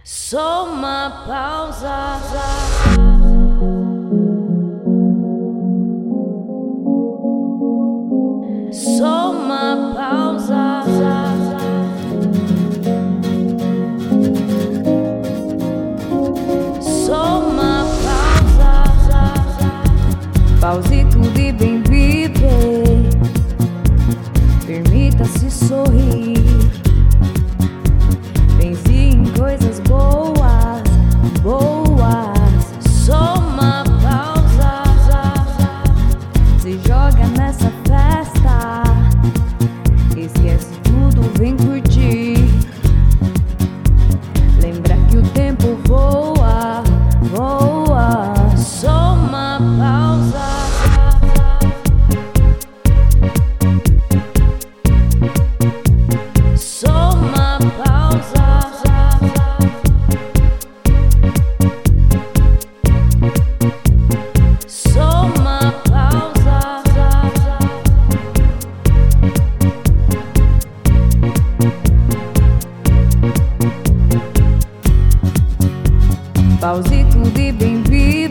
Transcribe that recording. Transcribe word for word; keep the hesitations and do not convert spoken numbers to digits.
Sou uma pausa. Sou uma pausa. Sou uma pausa. Pause tudo e bem viver. Permita-se sorrir. Pense em coisas boas, boas. Sou uma pausa. Se joga nessa festa. Esquece tudo, vem curtir. Lembra que o tempo voa, voa. Sou uma pausa. Sou uma pausa. Sou uma pausa. Pause tudo e bem viver.